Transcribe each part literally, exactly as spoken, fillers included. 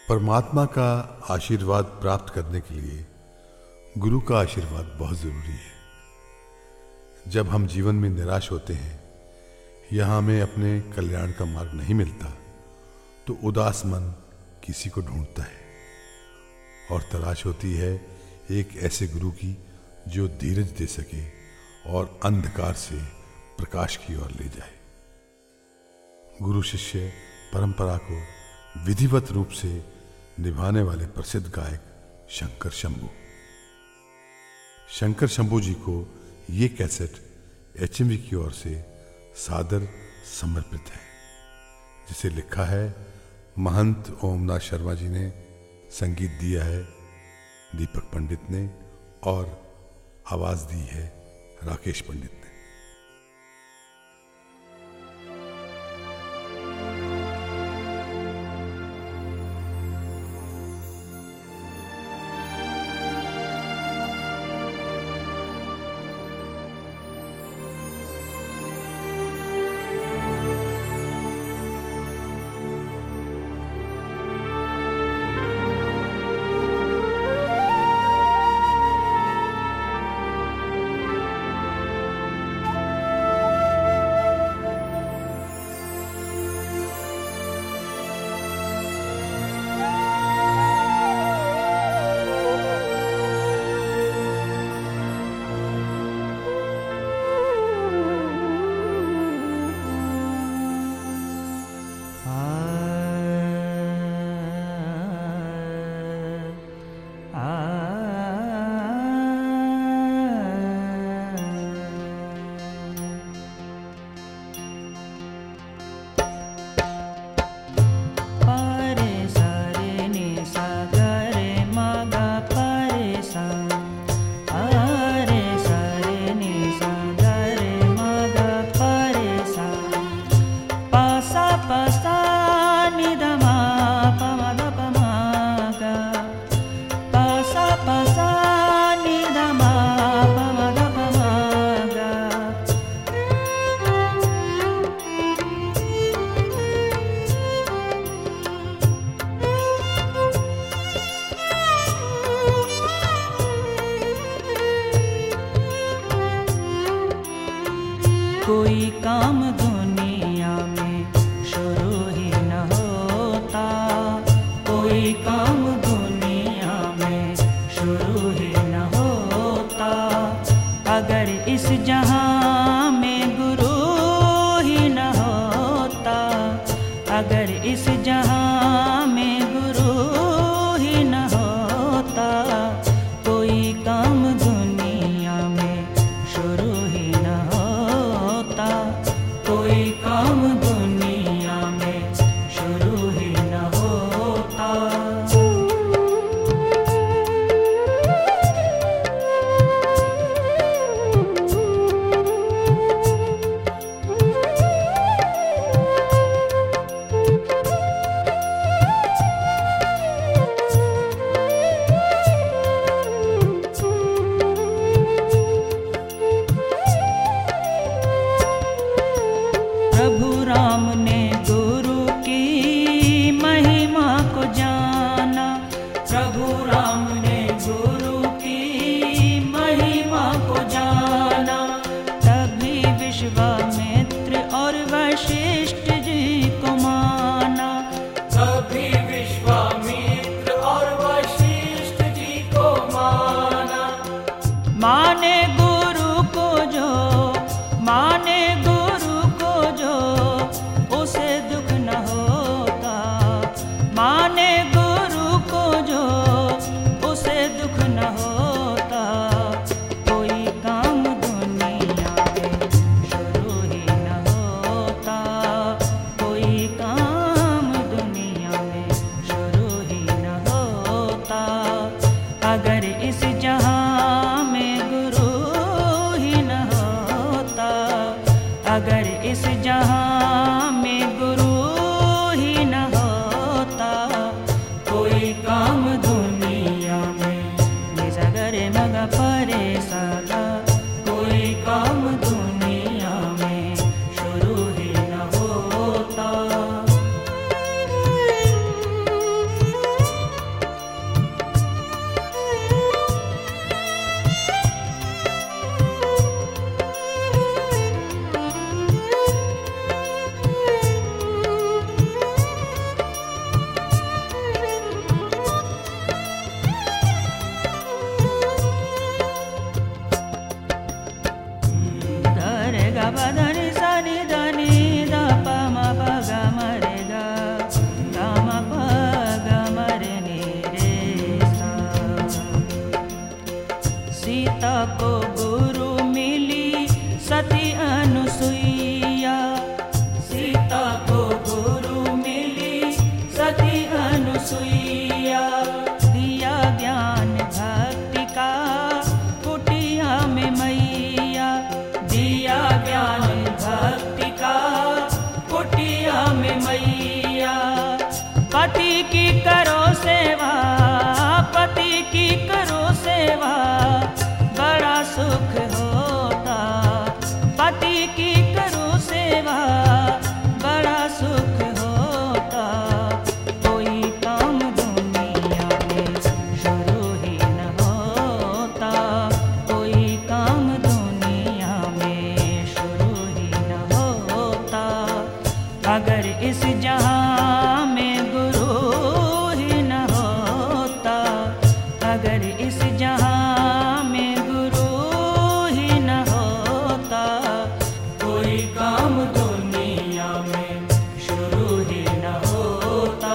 परमात्मा का आशीर्वाद प्राप्त करने के लिए गुरु का आशीर्वाद बहुत ज़रूरी है। जब हम जीवन में निराश होते हैं या हमें अपने कल्याण का मार्ग नहीं मिलता तो उदास मन किसी को ढूंढता है और तलाश होती है एक ऐसे गुरु की जो धीरज दे सके और अंधकार से प्रकाश की ओर ले जाए। गुरु शिष्य परंपरा को विधिवत रूप से निभाने वाले प्रसिद्ध गायक शंकर शंभू। शंकर शंभू जी को ये कैसेट एचएमवी की ओर से सादर समर्पित है, जिसे लिखा है महंत ओमनाथ शर्मा जी ने, संगीत दिया है दीपक पंडित ने और आवाज दी है राकेश पंडित ने। कोई काम दुनिया में शुरू ही न होता, कोई काम दुनिया में शुरू ही न होता, अगर इस जहां में गुरु ही न होता, अगर इस जहां में गुरु ही न होता, कोई काम दुनिया में शुरू ही न होता, कोई काम दुनिया में शुरू ही न होता। प्रभु राम ने गुरु की महिमा को जाना, प्रभु राम ने गुरु की महिमा को जाना, तभी विश्वामित्र और वशिष्ठ जी को माना, तभी विश्वामित्र और वशिष्ठ जी को माना। माने गुरु को जो, माने गुरु को जो, उसे दुख न होता, माने गुरु को जो, उसे दुख न होता, कोई काम दुनिया में शुरू ही न होता, कोई काम दुनिया में शुरू ही न होता, अगर इस जहां में गुरु ही न होता, अगर इस जहां में गुरु ही न होता, कोई काम दुनिया में निजगरे मग परे सदा, कोई काम दुनिया में शुरू ही न होता। अगर इस जहां में गुरु ही न होता, अगर इस जहां में गुरु ही न होता, कोई काम दुनिया में शुरू ही न होता।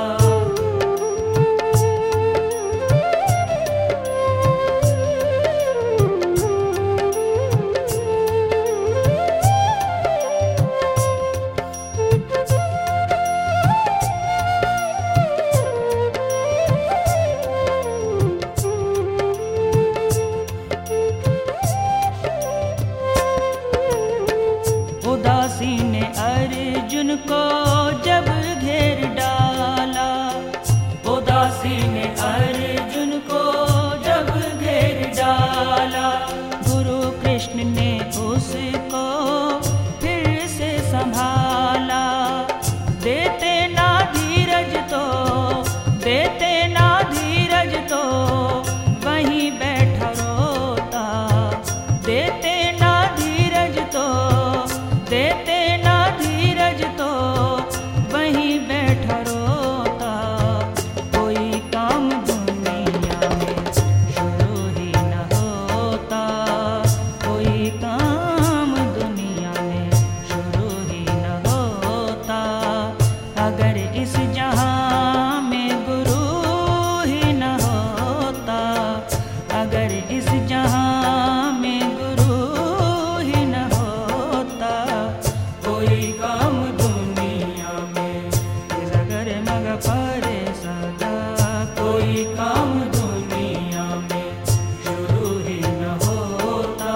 उदासी ने अर्जुन को जब घेर डाला, उदासी ने अर्जुन को जब घेर डाला, गुरु कृष्ण ने उसको फिर से संभाला। देते ना धीरज तो, देते ना धीरज तो वहीं बैठा रोता, देते ना धीरज तो, देते ना धीरज तो वहीं बैठा रोता। कोई काम दुनिया में शुरू ही न होता, कोई काम दुनिया में शुरू ही न होता, अगर इस जहां में गुरु ही न होता, अगर इस जहां में गुरु ही न होता। कोई काम दुनिया में सगर मग परे सदा, कोई काम दुनिया में शुरू ही न होता।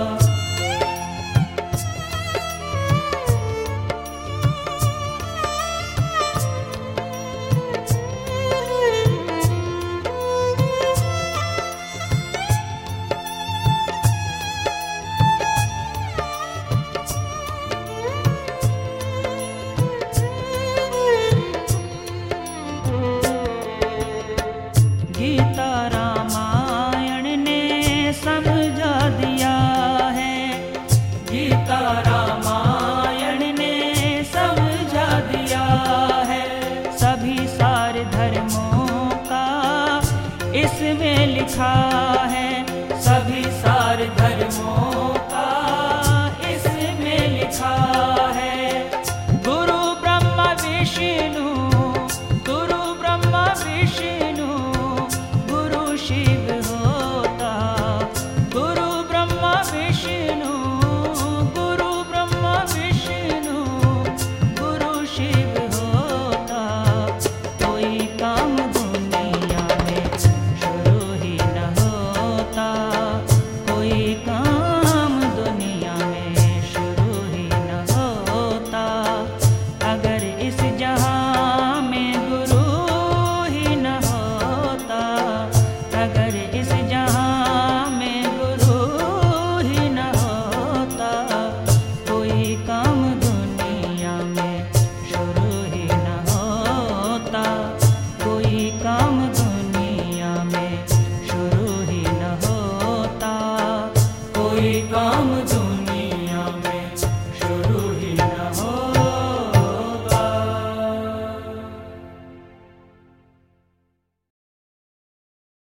गीता रामायण ने समझा दिया है, गीता रामायण ने समझा दिया है, सभी सारे धर्मों का इसमें लिखा है, सभी सार धर्मों का इसमें लिखा है। गुरु ब्रह्मा विष्णु, गुरु ब्रह्मा विष्णु, गुरु शिव होता, गुरु ब्रह्मा विष्णु, गुरु ब्रह्मा विष्णु, गुरु शिव होता। कोई काम दुनिया में शुरू ही न होता, कोई काम दुनिया में शुरू ही न होता, अगर इस जहां में गुरु ही न होता, अगर इस जहां में गुरु ही न होता। कोई काम दुनिया में शुरू ही न होता, कोई काम दुनिया में शुरू ही न होता, कोई काम